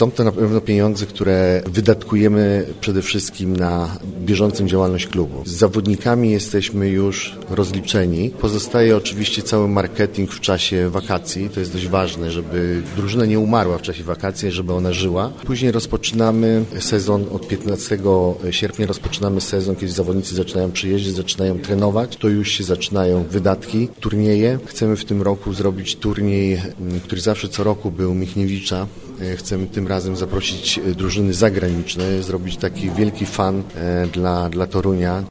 Są to na pewno pieniądze, które wydatkujemy przede wszystkim na bieżącą działalność klubu. Z zawodnikami jesteśmy już rozliczeni. Pozostaje oczywiście cały marketing w czasie wakacji. To jest dość ważne, żeby drużyna nie umarła w czasie wakacji, żeby ona żyła. Później rozpoczynamy sezon od 15 sierpnia, rozpoczynamy sezon, kiedy zawodnicy zaczynają przyjeździć, zaczynają trenować. To już się zaczynają wydatki, turnieje. Chcemy w tym roku zrobić turniej, który zawsze co roku był Michniewicza. Chcemy tym razem zaprosić drużyny zagraniczne, zrobić taki wielki fan dla Torunia.